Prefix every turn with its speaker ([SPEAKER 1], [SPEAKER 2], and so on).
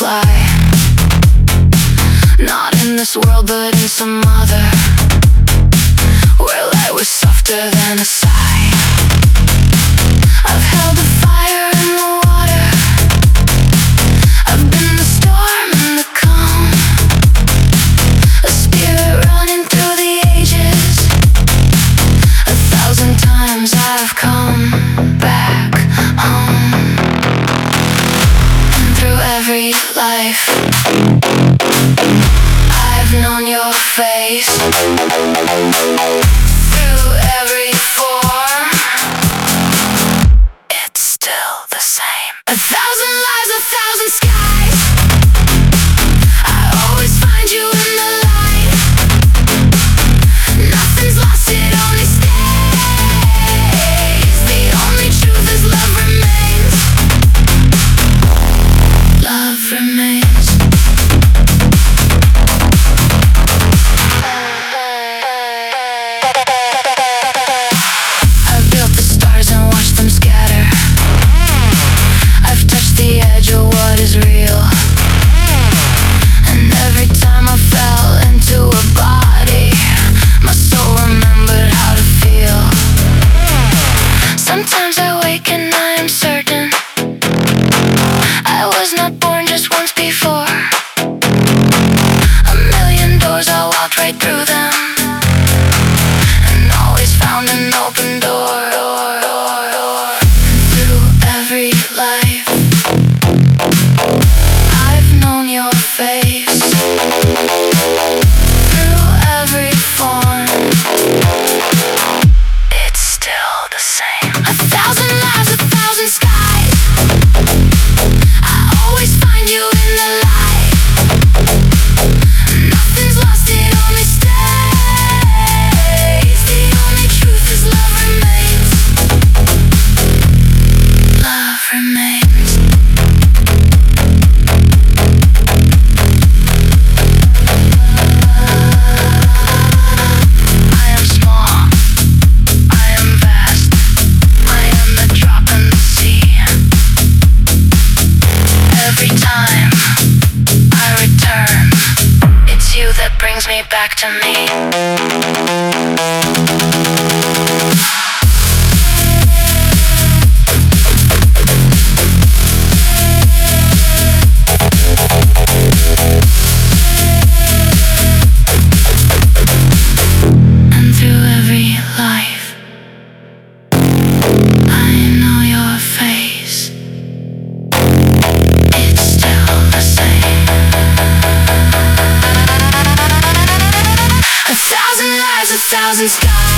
[SPEAKER 1] fly. Not in this world, but in some other, where light was softer than a sigh. I've held the fire in the water, I've been the storm and the calm, a spirit running through the ages. 1,000 times I've come back home, and through every life I've known your face. Through every form, it's still the same. 1,000 lives, 1,000 skies, I always find you in the light. Nothing's lost, it only stays. The only truth is love remains. Love remains. Sometimes I wake and I am certain I was not born just once before. A million doors, I walked right through them, and always found an open door. Through every life I've known your face. Through every form, it's still the same. 1,000 lives, 1,000 skies, I always find you in the light. Nothing's lost, it only stays. The only truth is love remains. Love remains. I am small, I am vast, I am the drop in the sea. Every time I return, it's you that brings me back to me. And through every life I know your face. It's still the same. 1,000 lives, 1,000 skies.